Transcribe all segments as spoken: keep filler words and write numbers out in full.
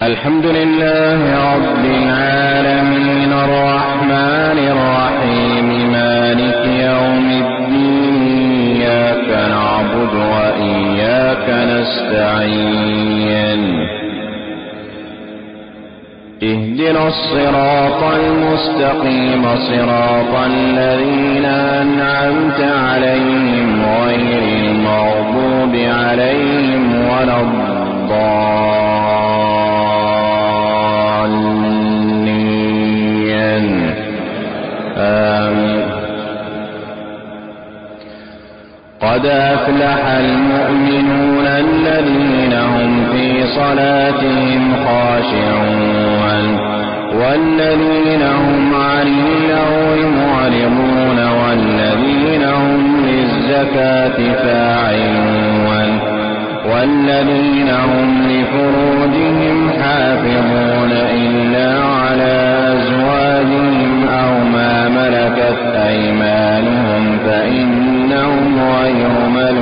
الحمد لله رب العالمين الرحمن الرحيم مالك يوم الدين إياك نعبد وإياك نستعين اهدنا الصراط المستقيم صراط الذين أنعمت عليهم غير المغضوب عليهم ولا الضالين آمين. قد أفلح المؤمنون الذين هم في صلاتهم خاشعون والذين هم عن اللغو معرضون والذين هم للزكاة فاعلون والذين هم لفروجهم حافظون إلا على أزواجهم أو ما ملكت أيمانهم فإنهم غير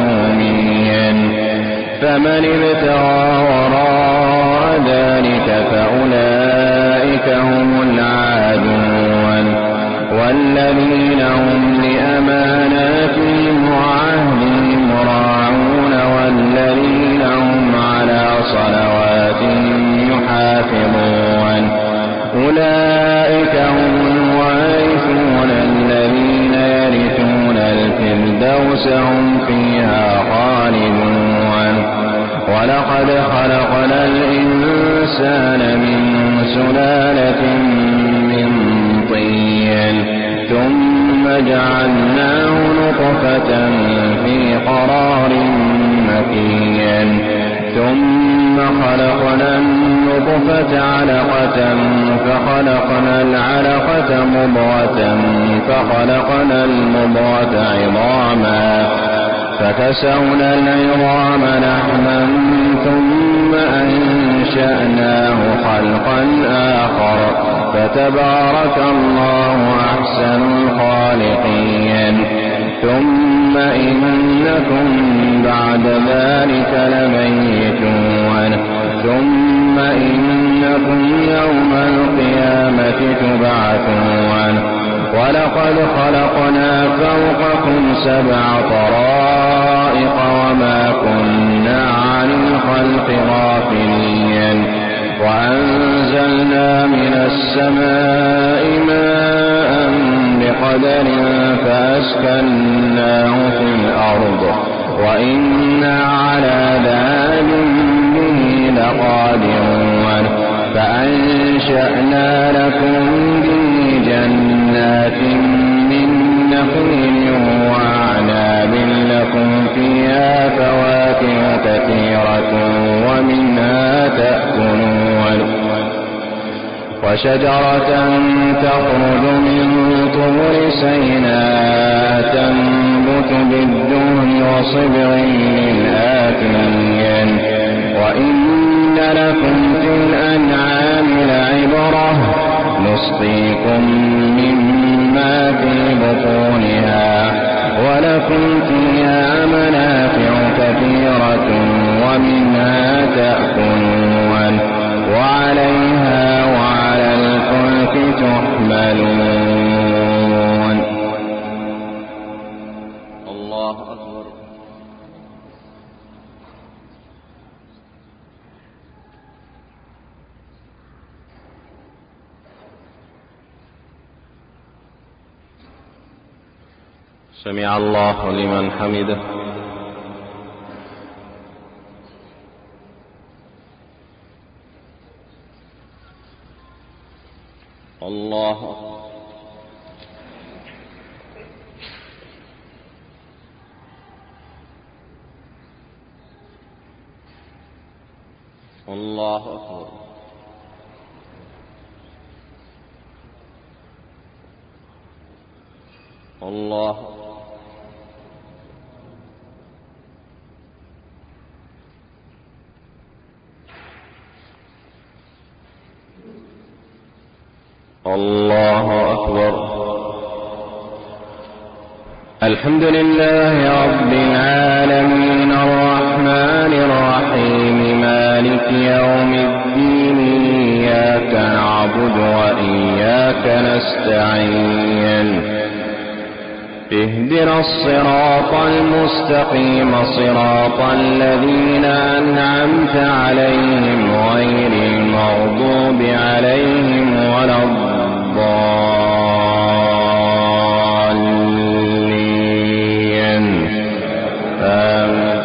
ملومين فمن ابتغى وراء ذلك فأولئك هم العادون والذين هم لأماناتهم وعهدهم راعون والذين هم على صلواتهم يحافظون أولئك هم الوارثون الذين يرثون الفردوس هم فيها خالدون ولقد خلقنا الإنسان من سلالة من طين ثم جعلناه نطفة في قرار مكين ثم خلقنا النطفة علقة فخلقنا العلقة مضغة فخلقنا المضغة عظاما فكسونا العظام لحما ثم أنشأناه خلقا آخر فتبارك الله أحسن الخالقين ثم إنكم بعد ذلك لميتون ثم إنكم يوم القيامة تبعثون ولقد خلقنا فوقكم سبع طرائق وما كنا عن الخلق غافلين وأنزلنا من السماء ماء بقدر فأسكناه في الأرض وإنا على ذلك به لقادرون فأنشأنا لكم به جنات من نخيل وأعناب لكم فيها فواكه كثيرة ومنها تأكلون وشجرة تخرج من طور سيناء تنبت بالدهن وصبغ للآكلين وإن لكم في الأنعام لعبرة نسقيكم مما في بطونها ولكم فيها منافع كثيرة ومنها تأكلون وعليها وعلى الفلك تحملون. الله أكبر. سمع الله لمن حمده. الله الله أكبر. الله الله أكبر. الحمد لله رب العالمين الرحمن الرحيم مالك يوم الدين نعبد وإياك نستعين اهدنا الصراط المستقيم صراط الذين أنعمت عليهم غير المغضوب عليهم ولا الضالين آمين.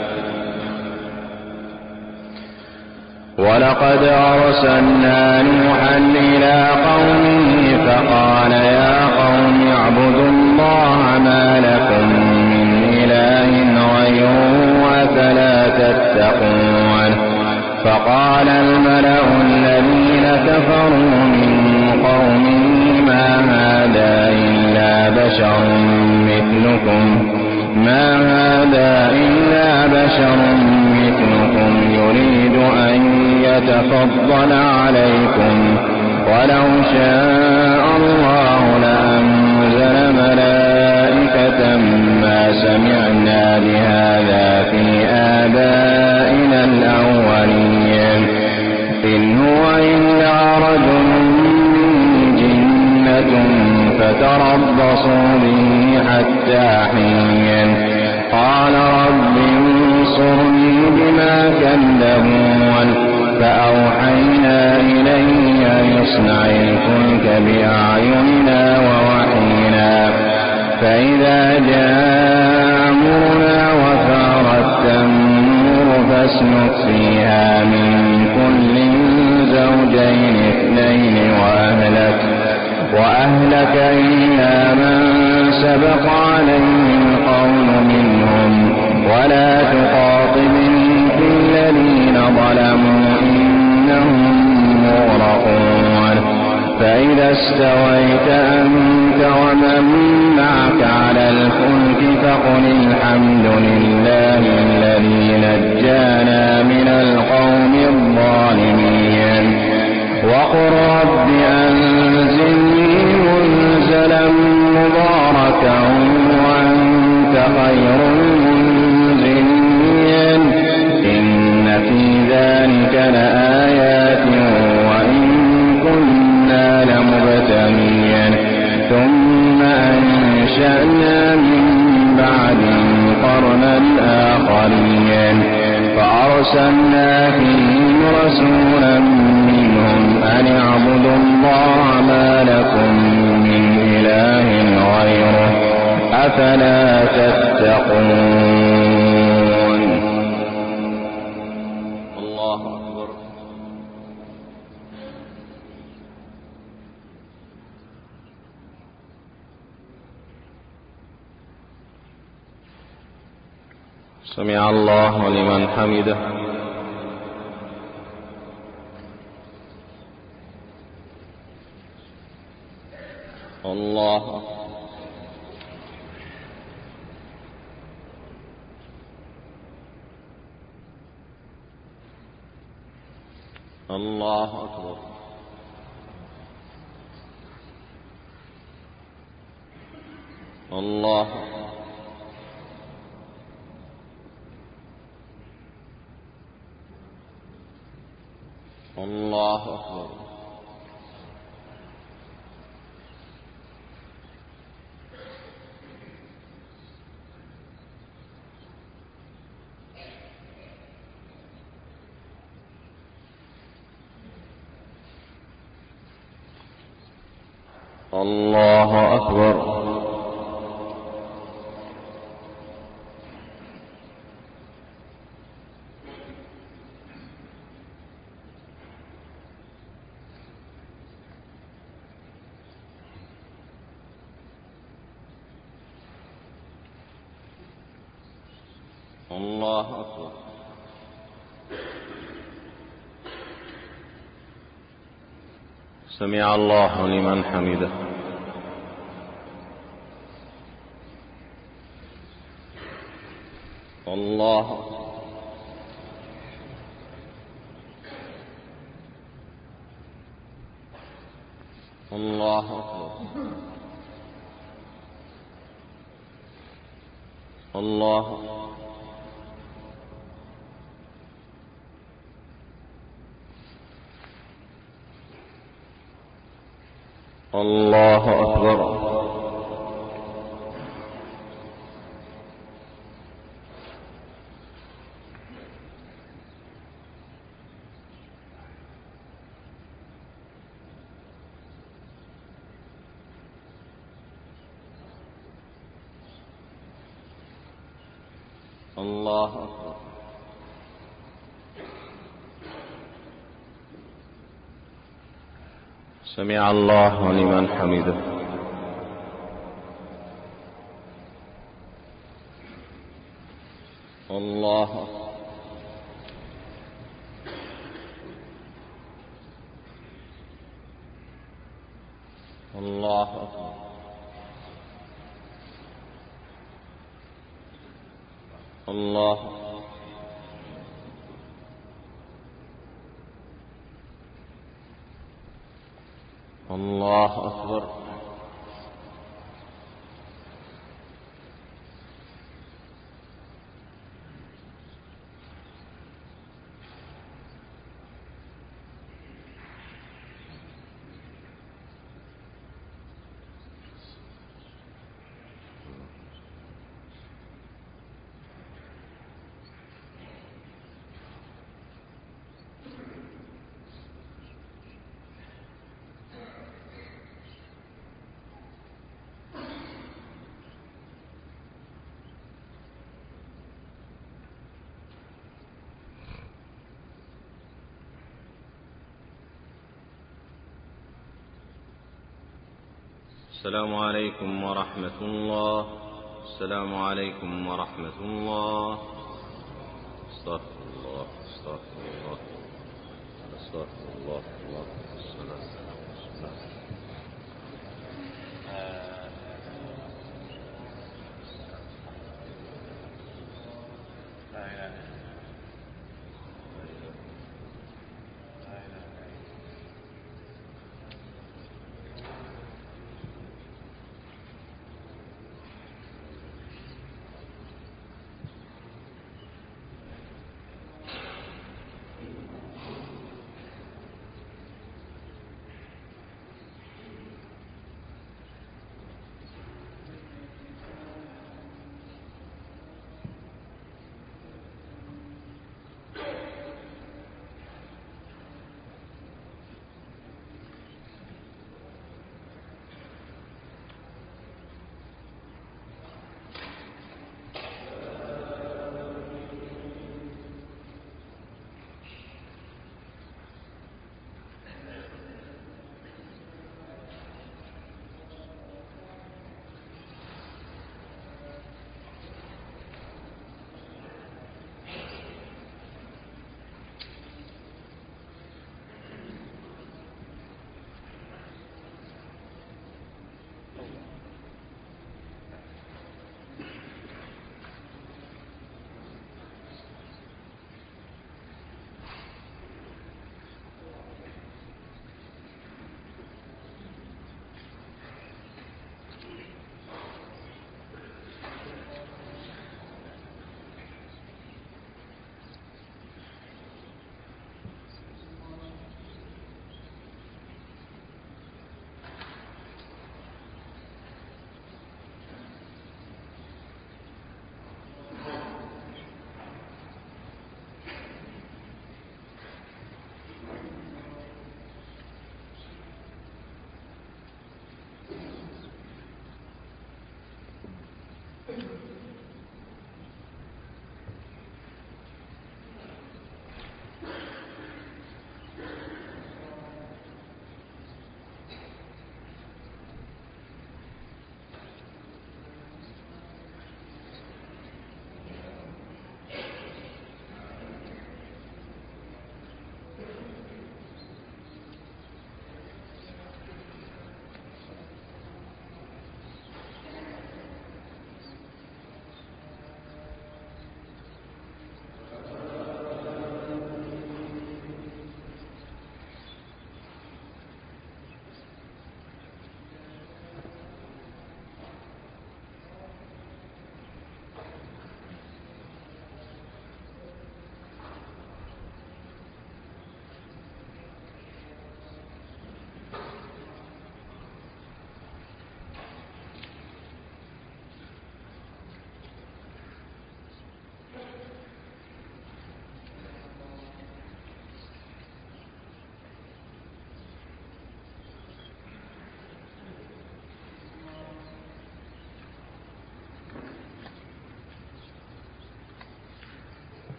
ولقد أرسلنا نوحا إلى قومه فقال يا قوم اعبدوا الله ما لكم من إله غيره أفلا تتقون. فقال الملأ الذين كفروا من قومه ما هذا إلا بشر مثلكم ما هذا إلا بشر مثلكم يريد أن يتفضل عليكم ولو شاء الله لأنزل ملائكة ما سمعنا بهذا في آبائنا الأولين إن هو إلا رجل جنة فتربصوا به حتى حين. قال رب انصرني بما كذبون فأوحينا إليه أن يصنع الفلك بأعيننا ووحينا فإذا جاء أمرنا وفارت النور فاسلك فيها من كل زوجين اثنين وأهلك وأهلك إلا من سبق عليه القول منهم ولا تخاطبني في الذين ظلموا إنهم مغرقون. فإذا استويت أنت ومن معك على الفلك فقل الحمد لله الذي نجانا من القوم الظالمين وقل رب أنزلني منزلا مباركا وأنت خير المنزلين. إن في ذلك لآيات وإن كنا لمبتلين ثم أنشأنا من بعدهم قرنا آخرين فأرسلنا فيهم رسولا منهم أن اعبدوا الله ما لكم من إله غيره أفلا تتقون. الله أكبر. سمع الله لمن حمده. الله الله أكبر. الله الله أكبر. الله أكبر. الله أكبر. سمع الله لمن حمده. الله الله أكبر. الله الله أكبر. الله أكبر. سمع الله لمن حمده. الله أكبر. الله أكبر. الله الله أكبر. السلام عليكم ورحمة الله. السلام عليكم ورحمة الله. استغفر الله استغفر الله استغفر الله الله السلام السلام.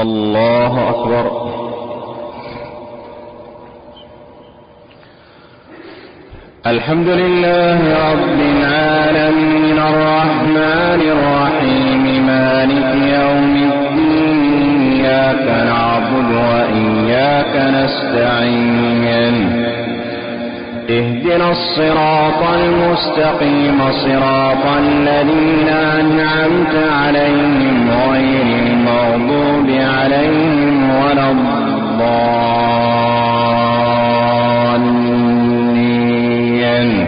الله أكبر. الحمد لله رب العالمين الرحمن الرحيم مالك يوم الدين إياك نعبد وإياك نستعين اهدنا الصراط المستقيم صراط الذين أنعمت عليهم غير المغضوب عليهم ولا الضالين.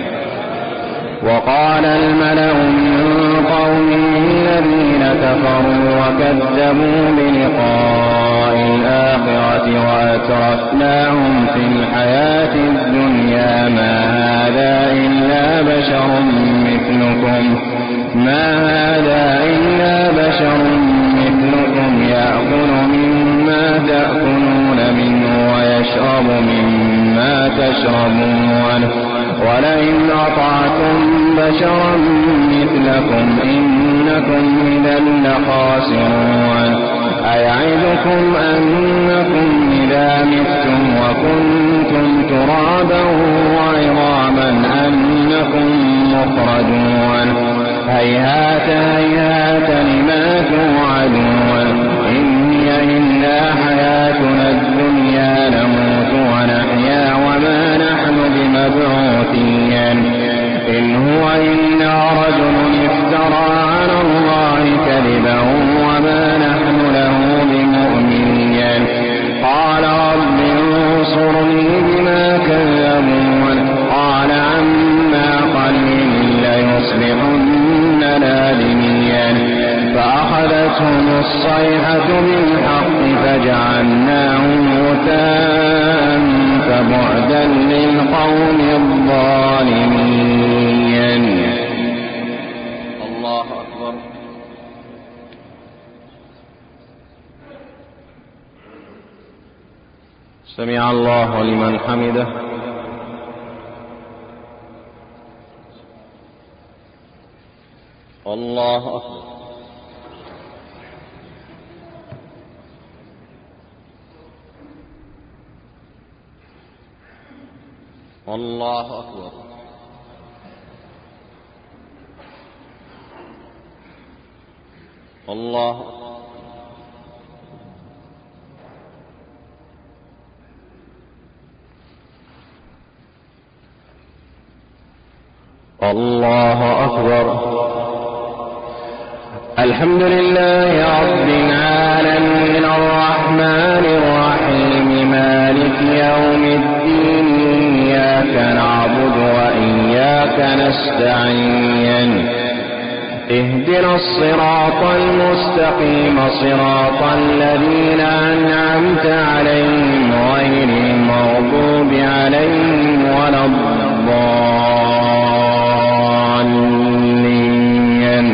وقال الملأ من قومه الذين كفروا وكذبوا بلقاء الآخرة وأترفناهم في الحياة الدنيا ما هذا إلا بشر مثلكم ما هذا إلا بشر مثلكم يأكل مما تأكلون منه ويشرب مما تشربون ولئن أطعتم بشرا مثلكم إنكم إذا لخاسرون. أيعدكم أنكم إذا متم وكنتم ترابا وعظاما أنكم مخرجون. هيهات هيهات لما توعدون إن هي إلا حياتنا الدنيا نموت ونحيا وما نحن بمبعوثين إن هو إلا رجل افترى على الله كذبا وما نحن له بمؤمنين. قال رب انصرني بما كذبون قال عما قليل ليصبحن نادمين. فأخذتهم الصيحة بالحق فجعلناهم غثاء فبعدا للقوم الظالمين. الله أكبر. سمع الله لمن حمده. الله أكبر. الله أكبر. الله الله أكبر. الحمد لله رب العالمين الرحمن الرحيم مالك يوم الدين إياك نعبد وإياك نستعين اهدنا الصراط المستقيم صراط الذين أنعمت عليهم غير المغضوب عليهم ولا الضالين.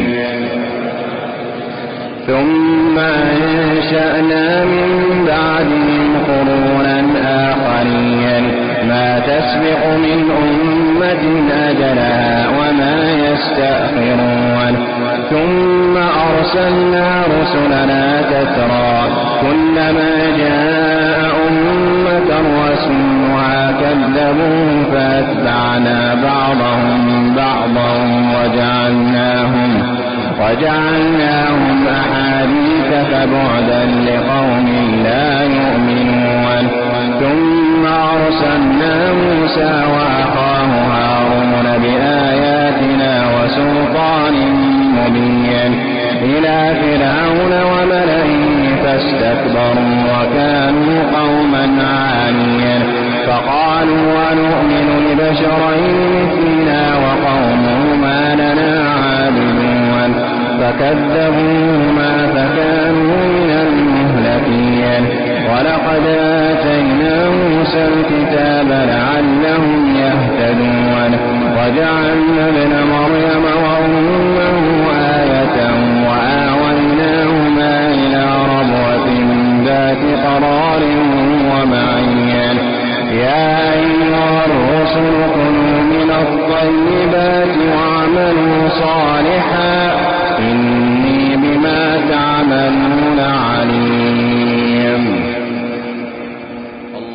ثم أنشأنا من بعدهم قرونا آخرين ما تسبق من أمة أجلها وما يستأخرون. ثم أرسلنا رسلنا تترى كلما جاء أمة رسولها كذبوا فأتبعنا بعضهم بعضا وجعلناهم وجعلناهم أحاديث فبعدا لقوم لا يؤمنون. ثم أرسلنا موسى وأخاه هارون بآياتنا وسلطان مبين إلى فرعون وملئه فاستكبروا وكانوا قوما عاليا. فقالوا ونؤمن لبشرين مثلنا وقومهما لنا عابدون. فكذبوهما فكانوا من المهلكين. ولقد آتينا موسى الكتاب لعلهم يهتدون. وجعلنا ابن مريم وأمه آية وآويناهما إلى ربوة ذات قرار ومعين. يا أيها الرسل كلوا من الطيبات واعملوا صالحا إني بما تعملون عليم.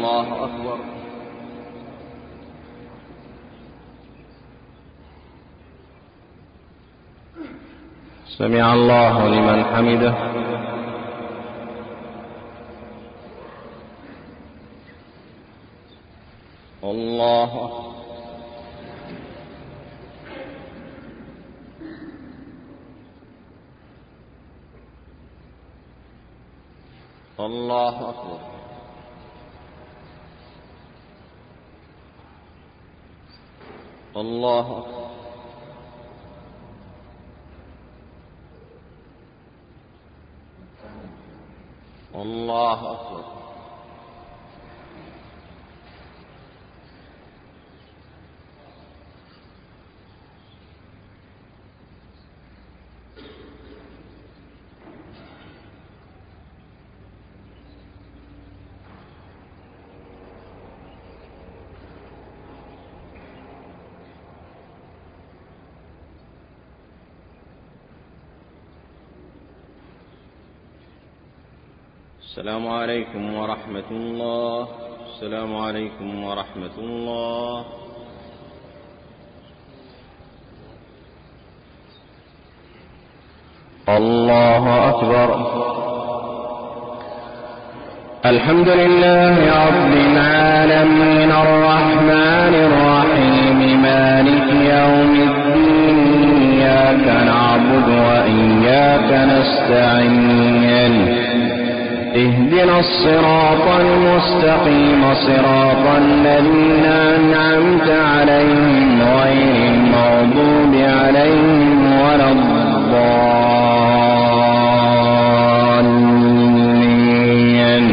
الله أكبر. سمع الله لمن حمده. الله أكبر. الله أكبر. الله أكبر. الله أكبر. السلام عليكم ورحمة الله. السلام عليكم ورحمة الله. الله أكبر. الحمد لله رب العالمين الرحمن الرحيم مالك يوم الدين إياك نعبد وإياك نستعين اهدنا الصراط المستقيم صراط الذين أنعمت عليهم غير المغضوب عليهم ولا الضالين.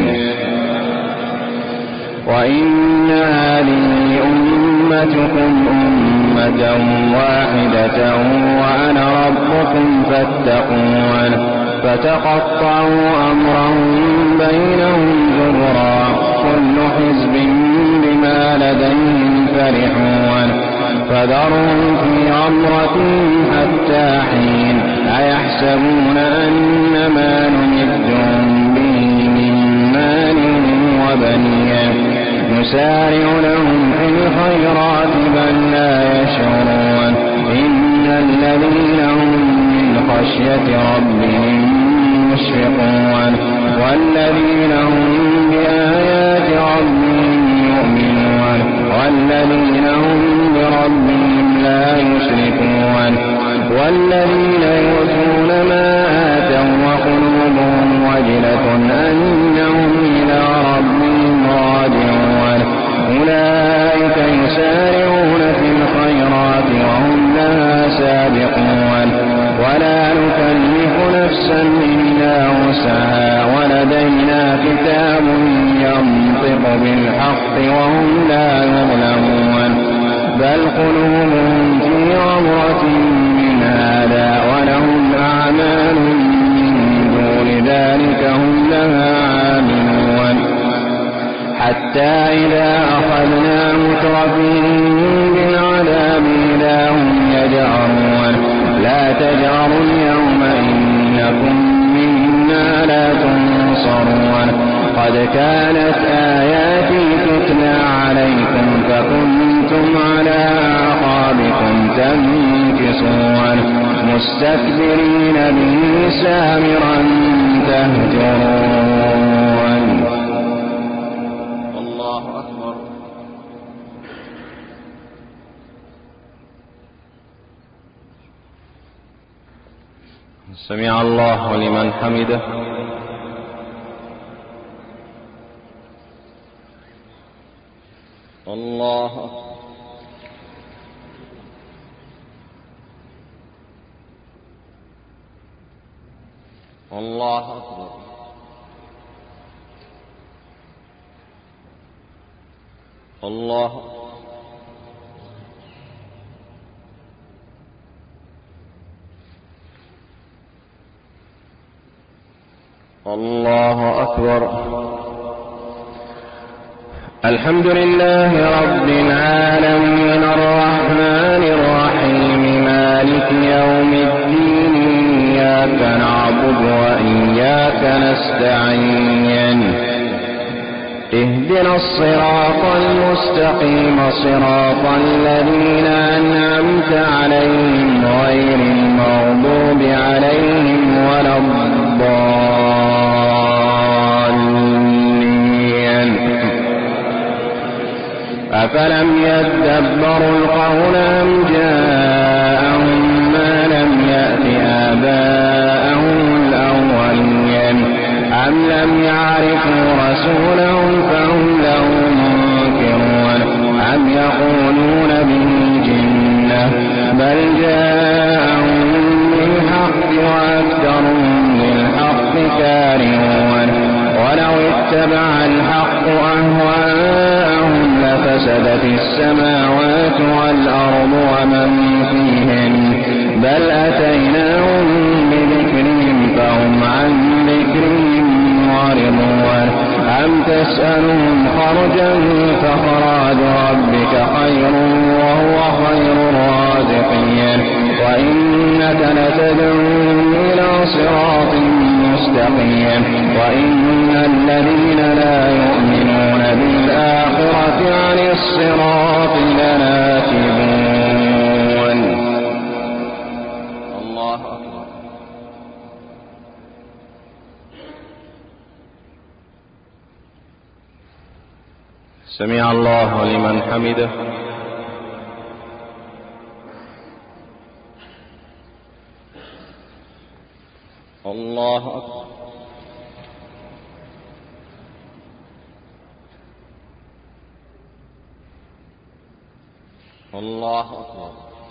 وإن هذه أمتكم أمة واحدة وأنا ربكم فاتقون. فتقطعوا أمرهم بينهم زبرا كل حزب بما لديهم فرحون. فذرهم في غمرتهم حتى حين. أيحسبون أن ما نمدهم به من مال وبنين نسارع لهم في الخيرات بل لا يشعرون. إن الذين هم من خشية ربهم مشفقون والذين هم بآيات ربهم يؤمنون والذين هم بربهم لا يشركون والذين يؤتون ما آتوا وقلوبهم وجلة أنهم إلى ربهم راجعون. أولئك يسارعون في الخيرات وهم لها سابقون ولا نكلف نفسا إلا وسعها ولدينا كتاب ينطق بالحق وهم لا يظلمون. بل قلوبهم في غمرة من هذا ولهم أعمال من دون ذلك هم لها عاملون. حتى إذا أخذنا مترفين بالعذاب إذا هم يجأرون. لا تجأروا اليوم إنكم منا لا تنصرون. قد كانت آياتي تتلى عليكم فكنتم على أعقابكم تنكصون مستكبرين به سامرا تهجرون. الله أكبر. سمع الله لمن حمده. الله أكبر. الله أكبر. الله الله أكبر. الحمد لله رب العالمين الرحمن الرحيم مالك يوم الدين إياك نعبد وإياك نستعين اهدنا الصراط المستقيم صراط الذين أنعمت عليهم غير المغضوب عليهم ولا الضالين. أفلم يدبروا القول أم جاءهم ما لم يأت آباءهم الأولين أم لم يعرفوا رسولهم فهم له منكرون أم يقولون به جنة بل جاءهم بالحق وأكثرهم للحق كارهون ولو اتبع الحق أهواءهم لفسدت السماوات والأرض ومن فيهن بل أتيناهم بذكرهم فهم عن ذكرهم معرضون أم تسألهم خرجا فخراج ربك خير وهو خير الرازقين وإنك لتدعوهم إلى صراط مستقيم وإن الذين لا يؤمنون بالآخرة عن الصراط لناكبون. الله أكبر. سمع الله لمن حمده. الله أكبر. الله أكبر.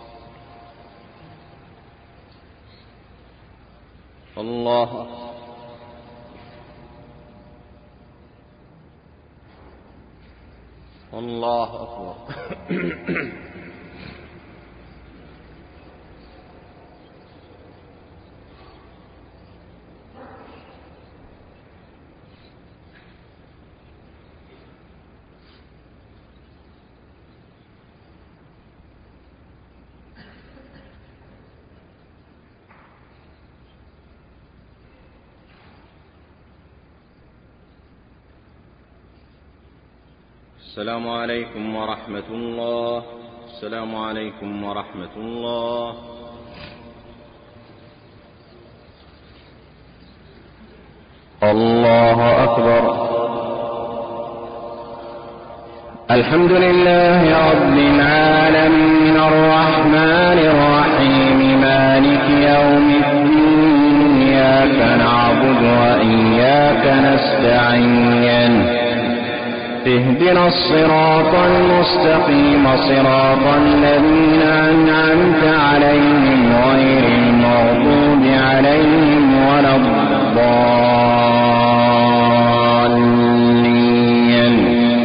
الله أكبر. الله أكبر. السلام عليكم ورحمة الله. السلام عليكم ورحمة الله. الله أكبر. الحمد لله رب العالمين الرحمن الرحيم مالك يوم الدين إياك نعبد وإياك نستعين اهدنا الصراط المستقيم صراط الذين أنعمت عليهم غير المغضوب عليهم ولا الضالين.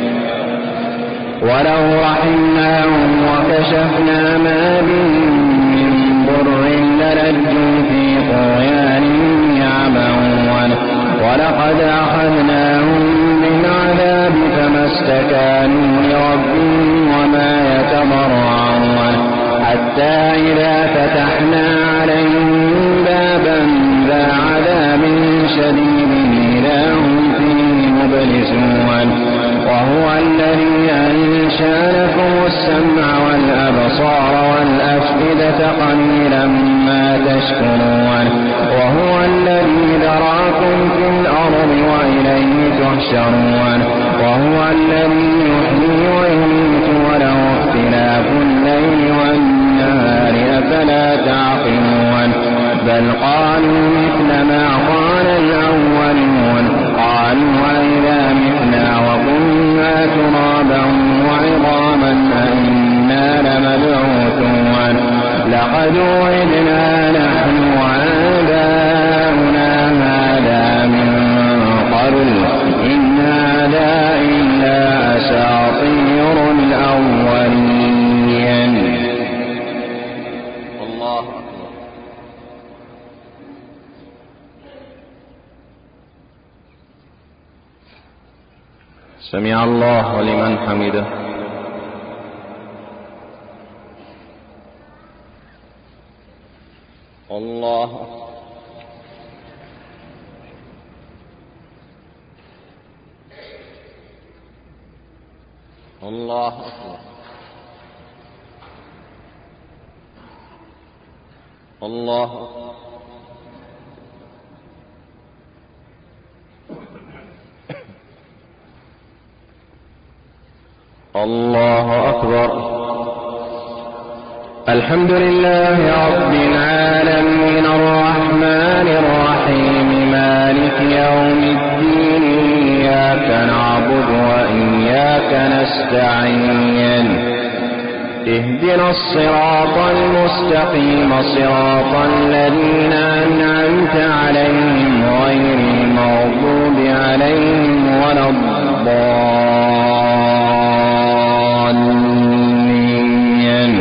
ولو رحمناهم وكشفنا ما بهم من ضر للجوا في طغيانهم يعمهون ولقد أخذناهم بالعذاب فما استكانوا لربهم وما يتضرعون حتى إذا فتحنا عليهم بابا ذا عذاب شديد إذا هم فيه مبلسون وهو الذي أنشأ لكم السمع والأبصار والأفئدة قليلا ما تشكرون وهو الذي ذراكم في الأرض وإليه تحشرون وهو الذي يحيي ويميت وله اختلاف الليل والنهار أفلا تعقلون بل قالوا مثل ما قال الأولون قالوا أئذا متنا وكنا ترابا وعظاما أئنا لمبعوثون لقد وعدنا نحن وآباؤنا هذا من قبل إن هذا إلا أساطير الأولين. الله أكبر. سمع الله لمن حمده. الله أكبر. الله أكبر. الله أكبر. الله أكبر. الحمد لله رب العالمين الرحمن الرحيم مالك يوم الدين إياك نعبد وإياك نستعين اهدنا الصراط المستقيم صراط الذين أنعمت عليهم غير المغضوب عليهم ولا الضالين.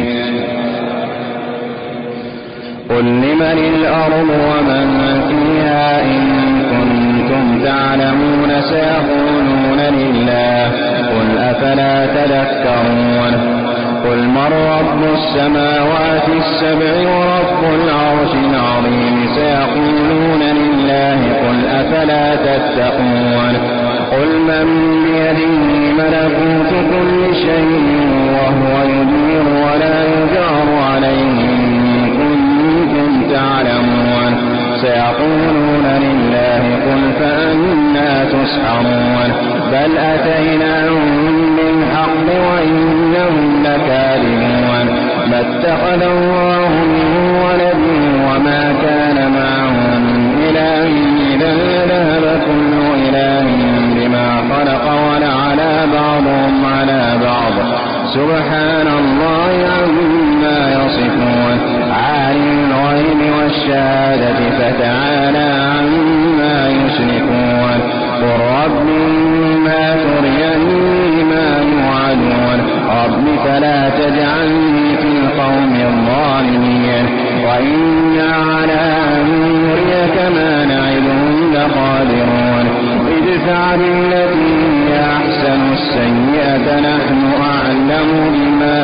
قل لمن الأرض ومن فيها إن كنتم تعلمون سيقولون لله قل أفلا تذكرون. قل من رب السماوات السبع ورب العرش العظيم سيقولون لله قل أفلا تتقون. قل من بيده ملكوت كل شيء وهو يجير ولا يجار عليه إن كنتم تعلمون سيقولون لله قل فأنى تسحرون. بل أتيناهم بالحق وإنهم لكاذبون. ما اتخذ الله من ولد وما كان معه من إله إذا لذهب كل إله بما خلق ولعلى بعضهم على بعض سبحان الله عما يصفون. عالم الغيب والشهادة فتعالى عما يشركون. قل رب إما تريني ما يوعدون رب فلا تجعلني في القوم الظالمين وإنا على أن نريك ما نعدهم لقادرون. ادفع بالتي هي أحسن السيئة نحن أعلم بما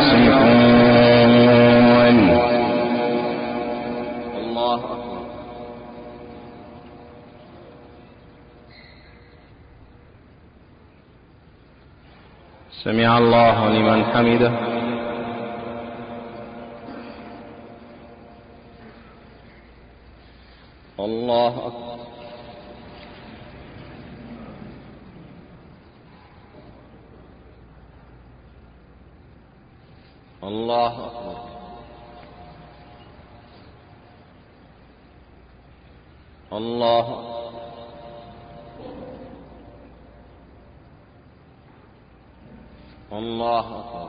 يصفون. الله أكبر. سمع الله لمن حمده. الله أكبر. الله أكبر. الله الله أكبر.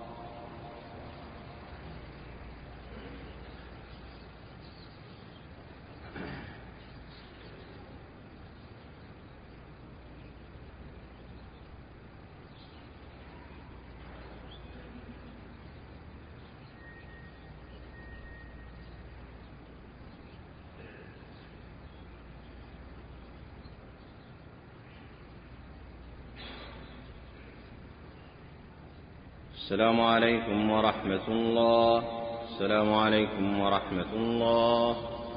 السلام عليكم ورحمة الله. السلام عليكم ورحمة الله.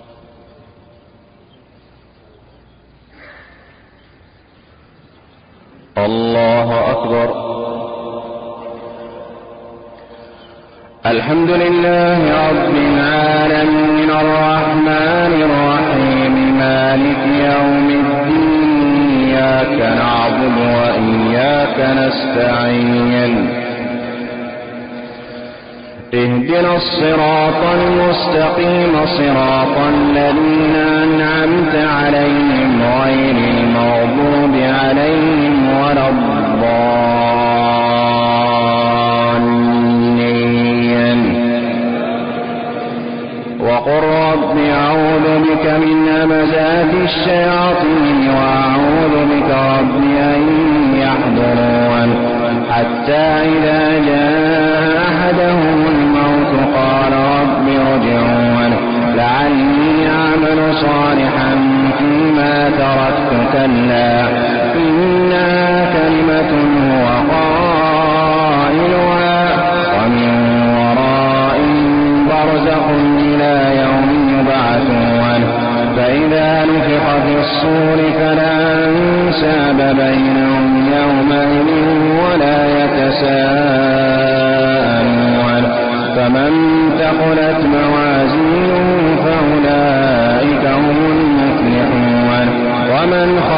الله أكبر. الحمد لله رب العالمين الرحمن الرحيم مالك يوم الدين إياك نعبد وإياك نستعين اهدنا الصراط المستقيم صراط الذين أنعمت عليهم غير المغضوب عليهم ولا الضالين. وقل رب أعوذ بك من همزات الشياطين وأعوذ بك رب أن يحضرون. حتى إذا جاء أحدهم الموت قال رب ارجعون لعلي أعمل صالحا فيما تركت كلا إنها كلمة هو قائلها ومن ورائهم برزخ إلى يوم يبعثون. فإذا نفخ في الصور فلا أنساب بينهم يومئذ ولا يتساءلون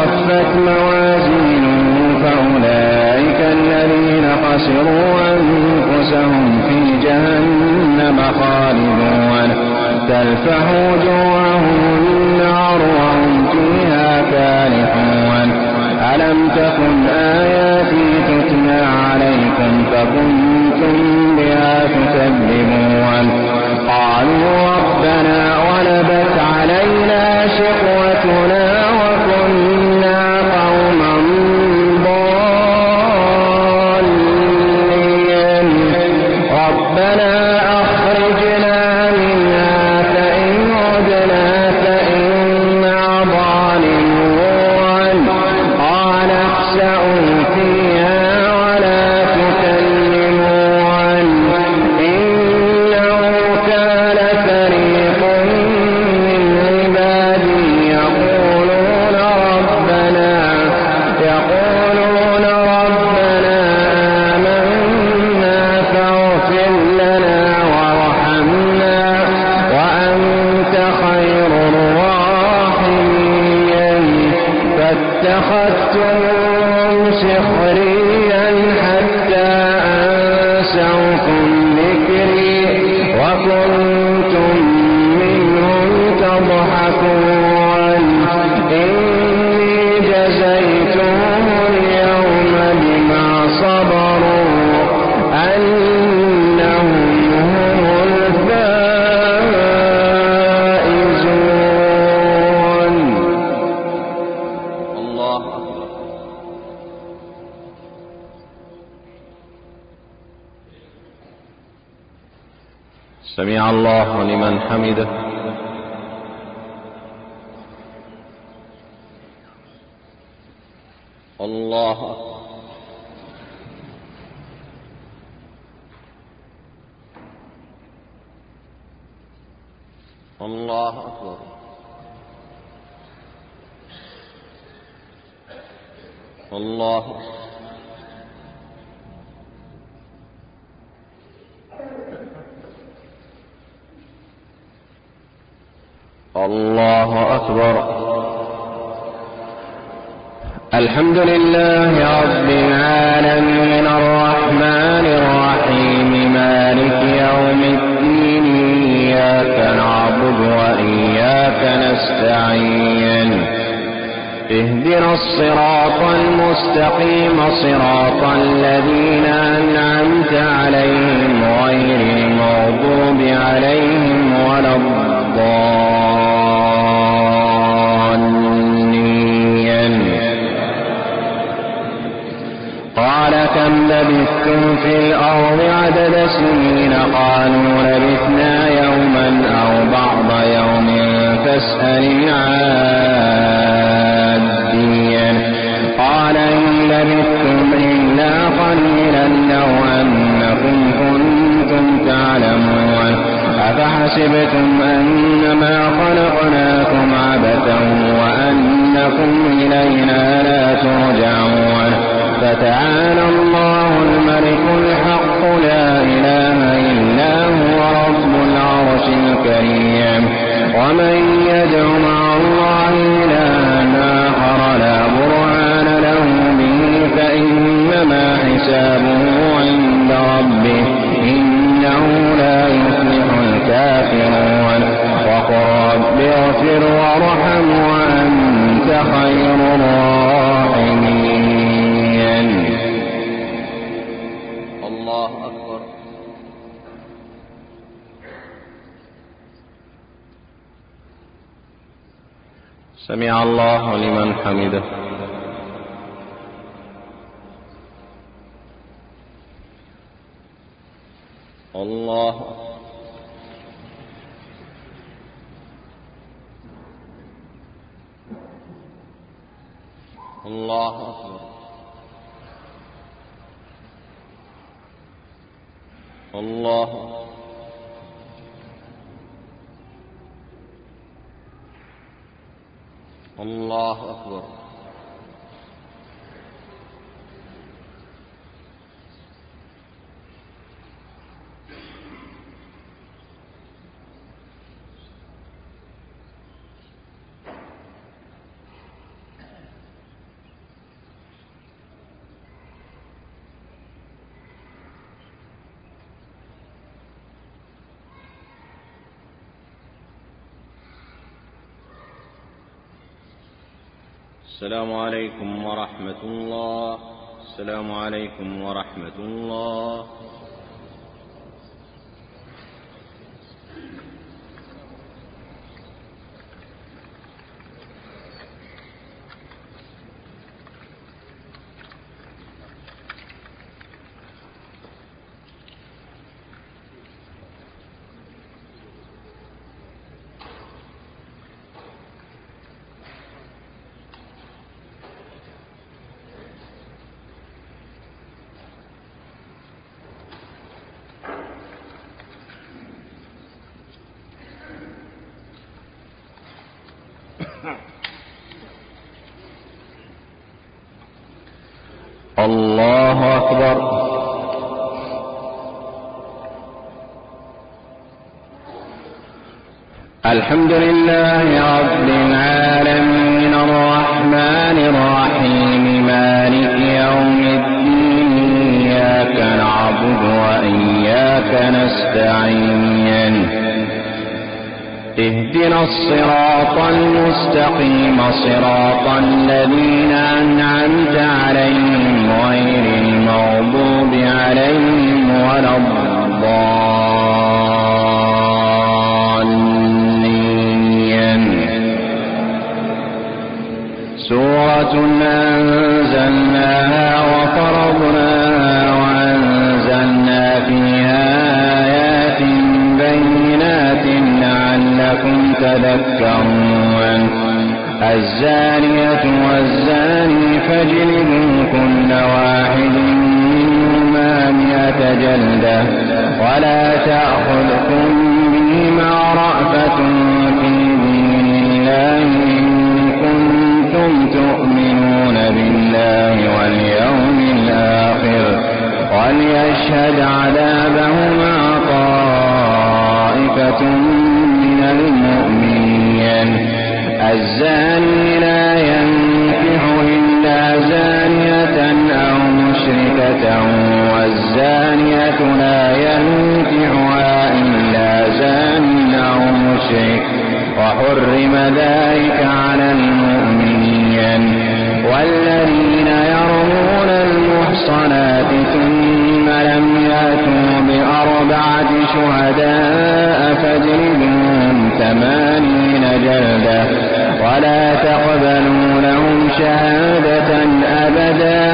خفت موازينه فأولئك الذين خسروا أنفسهم في جهنم خالدون تلفح وجوههم النار وهم فيها كالحون ألم تكن آياتي تتلى عليكم فكنتم بها تكذبون قالوا ربنا غلبت علينا شقوتنا وكنا قوما ضالين ربنا أخرجنا منها فإن عدنا فإنا ظالمون قال اخسئوا فيها ولا تكلمون إنه كان فريق من عبادي يقولون ربنا يقولون ربنا آمنا فاغفر لنا وارحمنا وأنت خير الراحمين فاتخذتموهم سخريا حتى أنسوكم ذكري وكنتم منهم تضحكون إني جزيتهم اليوم بما صبروا أنهم هم الفائزون الله أكبر. سمع الله لمن حمده. الله أكبر. الله أكبر. الله أكبر. الله أكبر. الحمد لله رب العالمين الرحمن الرحيم مالك يوم الدين إياك نعبد وإياك نستعين اهدنا الصراط المستقيم صراط الذين أنعمت عليهم غير المغضوب عليهم ولا الضالين. قال كم لبثتم في الأرض عدد سنين قالوا لبثنا يوما أو بعض يوم فاسأل العادين قال إن لبثتم إلا قليلا لو أنكم كنتم تعلمون أفحسبتم أنما خلقناكم عبثا وأنكم إلينا لا ترجعون فتعالى الله الملك الحق لا إله إلا هو رب العرش الكريم ومن يدع مع الله إلها آخر لا برهان له به فإنما حسابه عند ربه إنه لا يفلح الكافرون وقل رب اغفر وارحم وأنت خير الراحمين. الله أكبر. سمع الله لمن حمده. الله الله أكبر. الله الله أكبر. السلام عليكم ورحمة الله. السلام عليكم ورحمة الله. الله أكبر. الحمد لله رب العالمين الرحمن الرحيم مالك يوم الدين إياك نعبد وإياك نستعين اهدنا الصراط المستقيم صراط الذين أنعمت عليهم غير المغضوب عليهم ولا الضالين. سورة أنزلناها وفرضناها وأنزلنا فيها آيات بينات لعلكم تذكرون. الزانية والزاني فاجلدوا كل واحد منهما مئة جلدة ولا تأخذكم بهما رأفة في دين الله إن كنتم تؤمنون بالله واليوم الآخر وليشهد عذابهما طائفة من المؤمنين. الزاني لا ينكح إلا زانية أو مشركة والزانية لا ينكحها إلا زان أو مشرك وحرم ذلك على المؤمنين. والذين يرمون المحصنات ثم لم يأتوا بأربعة شهداء فاجلدوهم ثمانين جلدة ولا تقبلوا لهم شهادة أبدا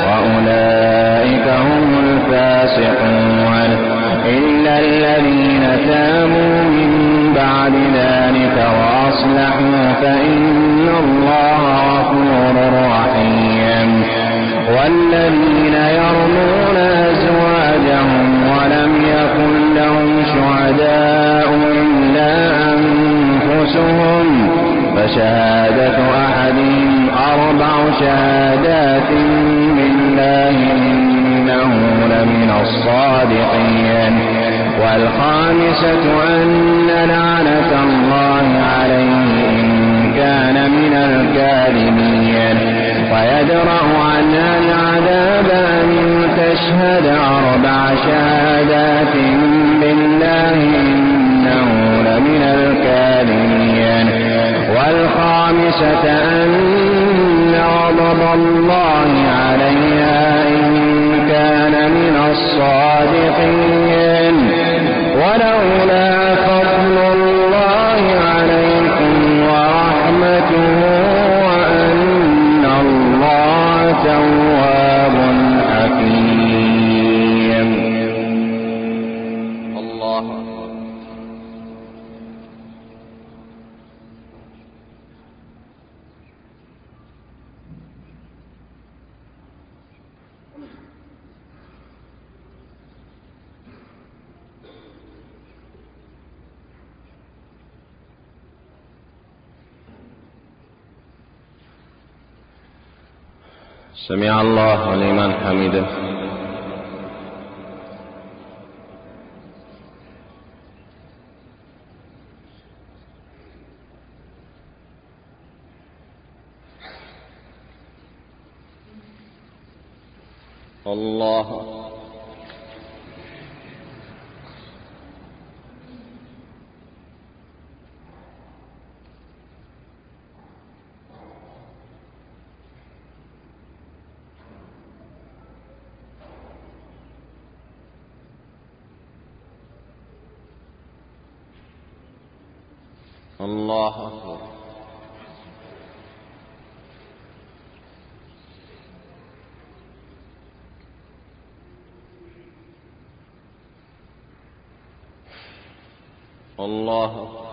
وأولئك هم الفاسقون إلا الذين تابوا من بعد ذلك وأصلحوا فإن الله غفور رحيم. والذين يرمون أزواجهم ولم يكن لهم شهداء إلا أنفسهم فشهادة أحدهم أربع شهادات بالله إنه لمن الصادقين. والخامسة أن لعنة الله عليه إن كان من الكاذبين ويدرأ عنها العذاب أن تشهد أربع شهادات بالله إنه لمن الكاذبين. والخامسة أن غضب الله عليها إن كان من الصادقين. ولولا فضل الله عليكم ورحمته وأن الله تواب حكيم. الله أكبر. سمع الله لمن حمده. الله الله أكبر. الله أكبر.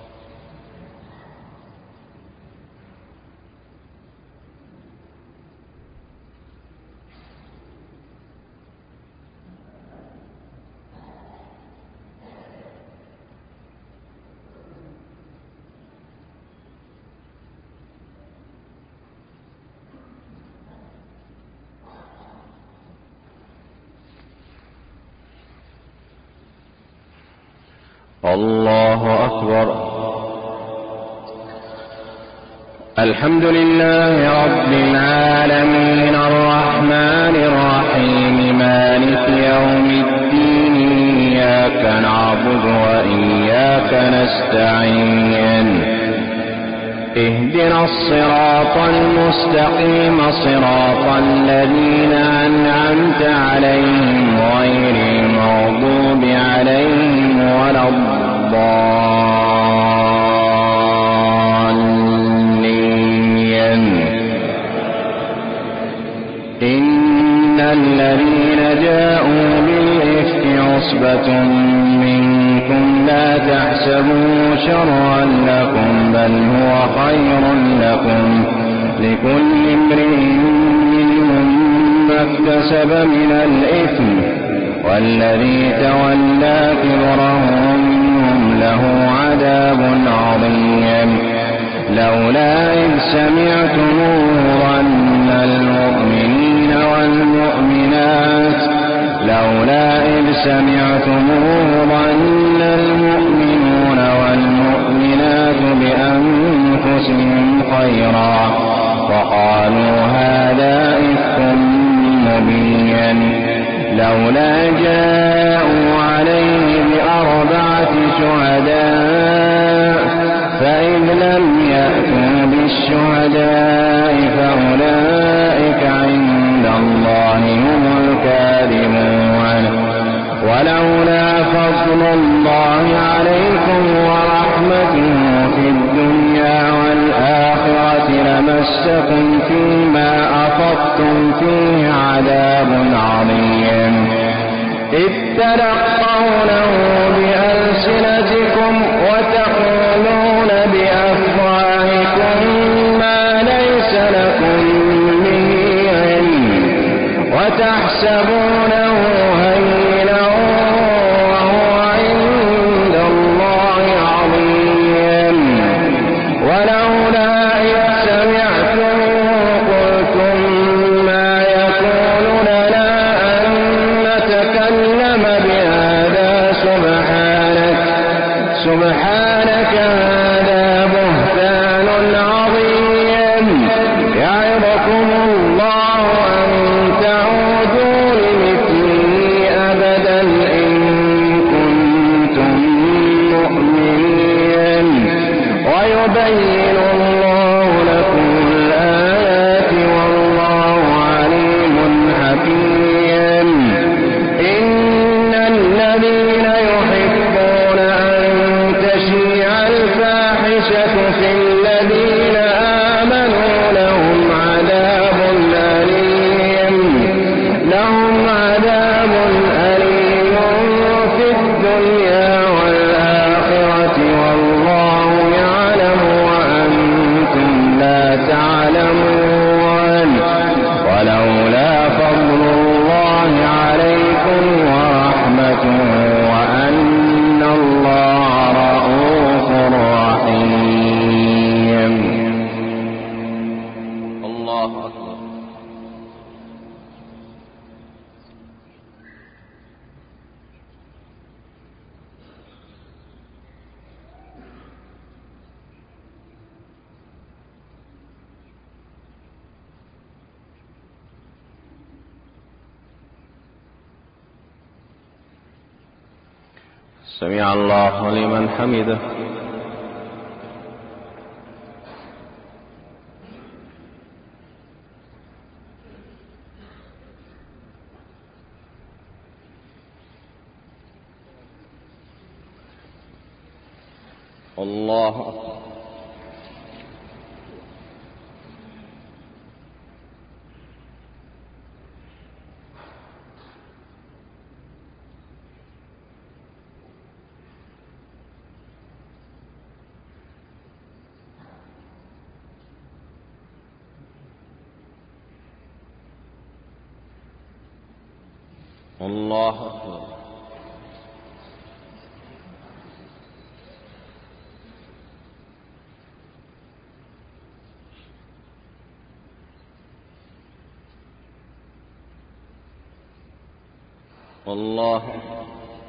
الله أكبر. الحمد لله رب العالمين الرحمن الرحيم مالك يوم الدين إياك نعبد وإياك نستعين اهدنا الصراط المستقيم صراط الذين أنعمت عليهم غير المغضوب عليهم ولا الضالين. إن الذين جاءوا بالإفك عصبة منكم لا تحسبوا شرا لكم بل هو خير لكم لكل امرئ منهم ما اكتسب من الإثم والذي تولى كبره منهم له عذاب عظيم. لولا إذ سمعتموه ظن المؤمنين والمؤمنات لولا إذ سمعتموه ظن المؤمنون والمؤمنات بأنفسهم خيرا وقالوا هذا إفك مبين. لولا جاءوا عليه بأربعة شهداء فإذ لم يأتوا بالشهداء فأولئك عند الله هم الكاذبون. ولولا فضل الله عليكم ورحمته في الدنيا والآخرة لمسكم فيما أفضتم فيه عذاب عظيم. إذ تلقونه بألسنتكم وتقولون بأفواهكم ما ليس لكم به علم وتحسبونه هينا وهو عند الله عظيم. ولولا إذ سمعتم قلتم ما يكون لنا أن نتكلم بهذا سبحانك سبحانك هذا بهتان عظيم. يعظكم الله أن تعودوا لمثله أبدا إن كنتم مؤمنين. ويبين الله لكم الآيات والله عليم حكيم. إن الذين يحبون أن تشيع الفاحشة في الذين آمنوا لهم عذاب أليم لهم عذاب أليم في الدنيا والآخرة والله يعلم وأنتم لا تعلمون. ولولا فضل الله عليكم ورحمته وأن الله رءوف رحيم. الله أكبر. سمع الله لمن حمده. الله أكبر. الله أكبر. الله أكبر.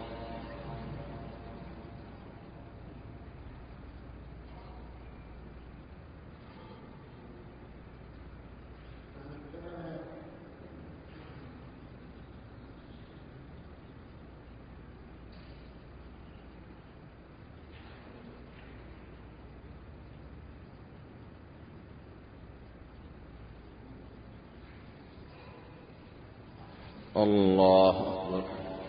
الله أكبر.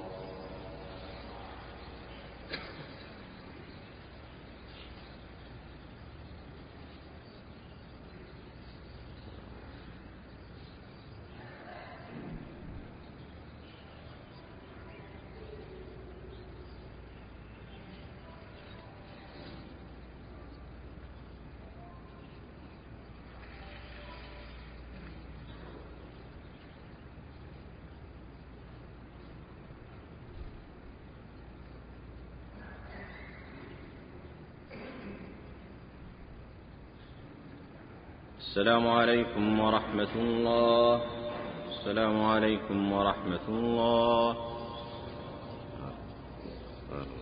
السلام عليكم ورحمة الله. السلام عليكم ورحمة الله.